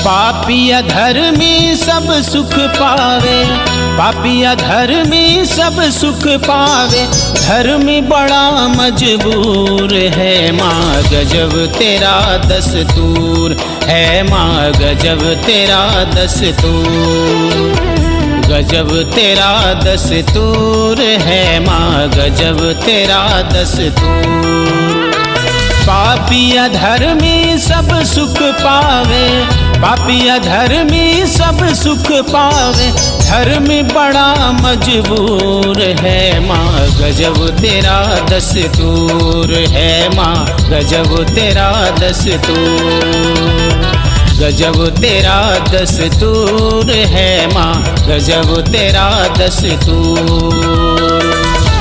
पापी अधर्मी सब सुख पावे, पापी अधर्मी सब सुख पावे, धर्मी बड़ा मजबूर है। माँ गजब तेरा दस्तूर है, माँ गजब तेरा दस्तूर, गजब तेरा दस्तूर है। माँ गजब तेरा दस्तूर। पापी अधर्मी सब सुख पावे, पापी अधर्मी सब सुख पावे, धर्मी बड़ा मजबूर है। माँ गजब तेरा दस्तूर है, माँ गजब तेरा दस्तूर, गजब तेरा दस्तूर है। माँ गजब तेरा दस्तूर।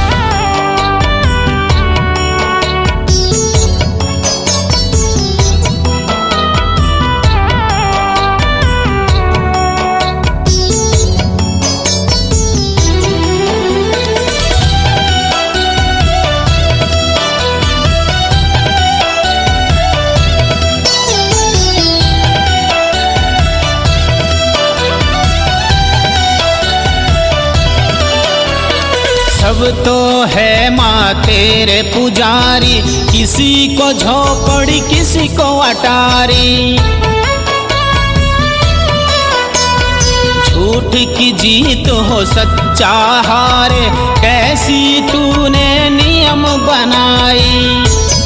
सब तो है माँ तेरे पुजारी, किसी को झोपड़ी किसी को अटारी, झूठ की जीत हो सच्चा हारे, कैसी तूने नियम बनाई।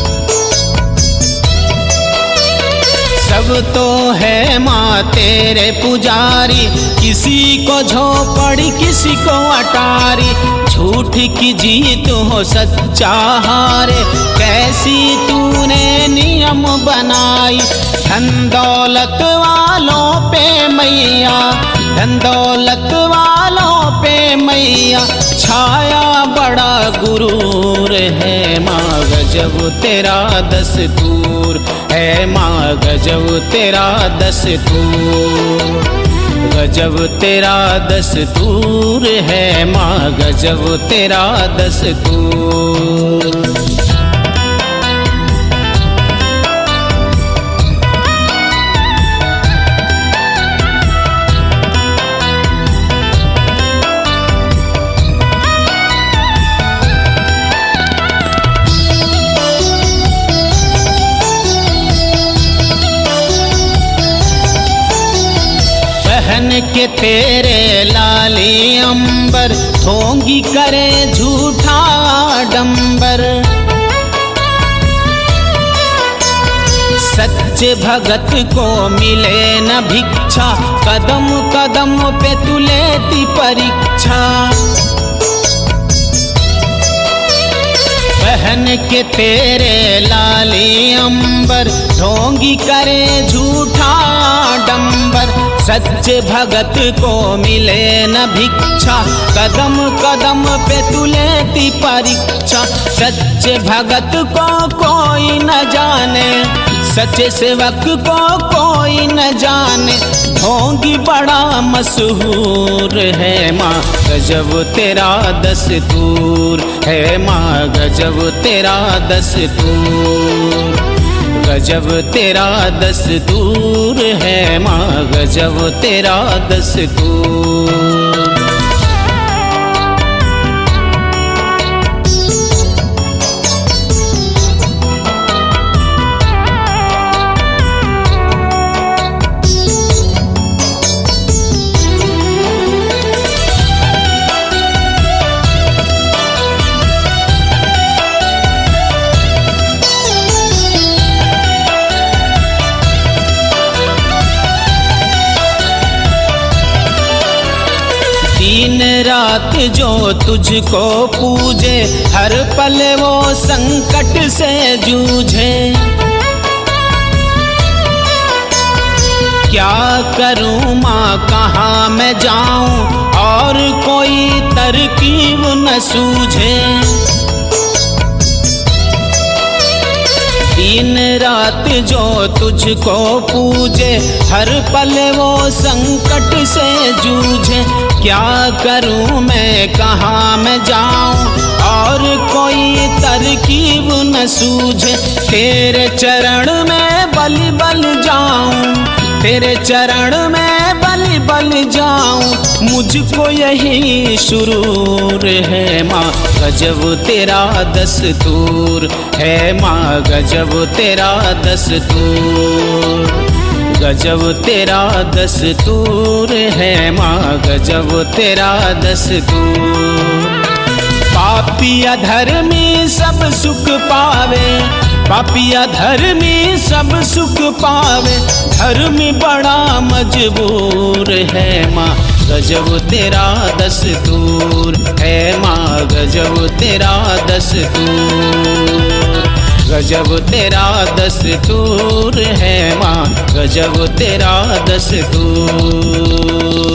सब तो है माँ तेरे पुजारी, किसी को झोपड़ी किसी को अटारी, झूठ की जीत हो सच्चा हारे, कैसी तूने नियम बनाई। धन दौलत वालों पे मैया, धन दौलत वालों पे मैया, छाया बड़ा गुरूर है। माँ गजब तेरा दस्तूर है, माँ गजब तेरा दस्तूर, गजब तेरा दस्तूर है। माँ गजब तेरा दस्तूर। पहन के तेरे लाली अंबर, ढोंगी करे झूठा डंबर, सच्चे भगत को मिले न भिक्षा, कदम कदम पे तू लेती परीक्षा। पहन के तेरे लाली अंबर, ढोंगी करे झूठा डंबर, सच्चे भगत को मिले न भिक्षा, कदम कदम पे तू लेती परीक्षा। सच्चे भगत को कोई न जाने, सच्चे सेवक को कोई न जाने, ढोंगी बड़ा मशहूर है। माँ गजब तेरा दस्तूर है, माँ गजब तेरा दस्तूर, गजब तेरा दस्तूर है। माँ गजब तेरा दस्तूर। दिन रात जो तुझको पूजे, हर पल वो संकट से जूझे। क्या करूं माँ कहाँ मैं जाऊं, और कोई तरकीब न सूझे। दिन रात जो तुझको पूजे, हर पल वो संकट से जूझे। क्या करूं मैं कहाँ मैं जाऊं, और कोई तरकीब न सूझे। तेरे चरण में बल बल जाऊं, तेरे चरण में बलि बलि जाऊं, मुझको यही शुरूर है माँ। गजब तेरा दस्तूर है माँ, गजब तेरा दस्तूर, गजब तेरा दस्तूर है माँ, गजब तेरा दस्तूर। पापी अधर्मी सब सुख पावे, पापी अधर्मी सब सुख पावे, धर्मी बड़ा मजबूर है माँ। गजब तेरा दस्तूर है माँ, गजब तेरा दस्तूर, गजब तेरा दस्तूर है माँ, गजब तेरा दस्तूर।